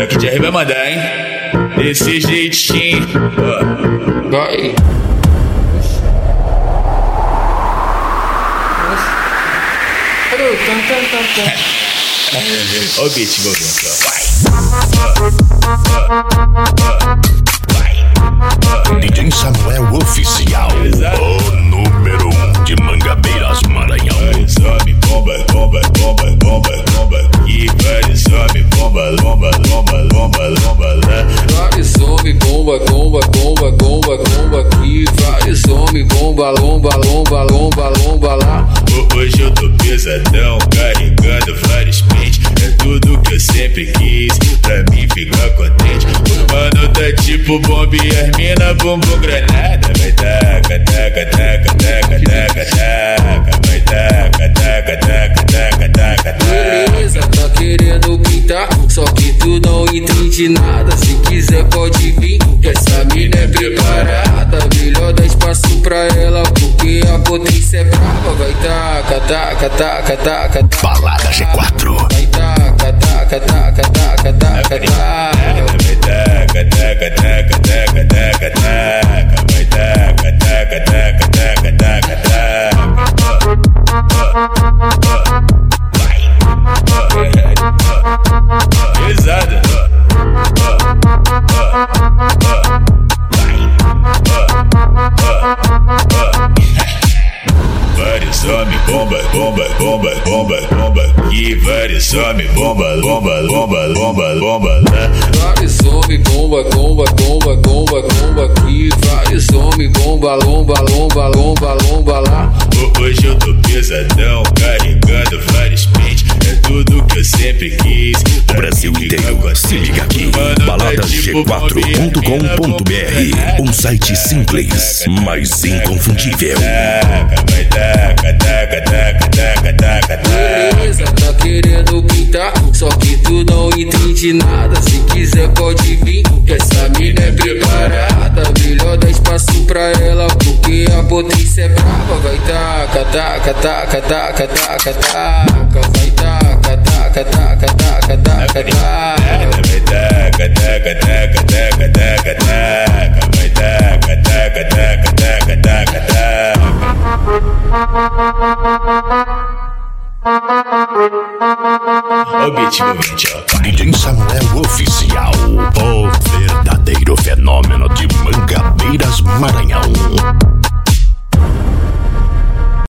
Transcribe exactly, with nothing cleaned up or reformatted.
Daqui de R vai mandar, hein? Desse jeitinho. Vai. Cadê o tan tan tan tan? Olha o beat envolvendo, vai. D J Samuel Oficial, o número um de Mangabeiras, Maranhão. Sobe, bomba, bomba, bomba, bomba, bomba. E vai, sobe, bomba, lomba, lomba, lomba, lomba, lá. Vai, some, bomba, bomba, bomba, bomba, bomba. Aqui vai, some, bomba, lomba, lomba, lomba, lomba, lá. Hoje eu tô pesadão, carregando vários pentes. É tudo que eu sempre quis, pra mim ficar contente. O mano tá tipo bomba e as mina bumbum granada. Vai taca, taca, taca, taca, taca, taca. Vai taca, taca, taca, taca, taca, taca. Beleza, tá querendo pintar, só que tu não entende nada. Se quiser pode vir, que essa mina é preparada. Melhor dar espaço pra ela, porque a potência é brava. Vai taca, taca, taca, taca, taca. Balada G quatro. Vai taca, taca, taca, taca, taca, taca. Vai taca, taca, taca, taca, taca, taca. Vai taca, taca, taca, taca, taca, taca. Vai. Pesada. Vários homens, bomba, bomba, bomba, bomba, bomba. E vários homens, bomba, bomba, bomba, bomba, bomba, lá. Vários homens, bomba, bomba, bomba, bomba, bomba. Aqui vários homens, bomba, lomba, lomba, lomba, lomba, lá. Hoje eu tô pesadão, carregando vários pentes. É tudo que eu sempre quis. O Brasil inteiro, se liga aqui. balada g quatro ponto com ponto b r, um site simples, mas inconfundível. Vai taca, taca, taca, taca, taca, taca. Beleza, tá querendo pintar, só que tu não entende nada. Se quiser pode vir, que essa mina é preparada. Melhor dar espaço pra ela, porque a potência é brava. Vai taca, taca, taca, taca, taca, taca. Vai taca, taca, taca, taca, taca, taca. Vai taca, taca, taca, taca, taca, taca. Vai taca, taca, taca, taca, taca, taca. Ó o beat envolvente, ó. D J Samuel Oficial, o verdadeiro fenômeno de Mangabeiras, Maranhão.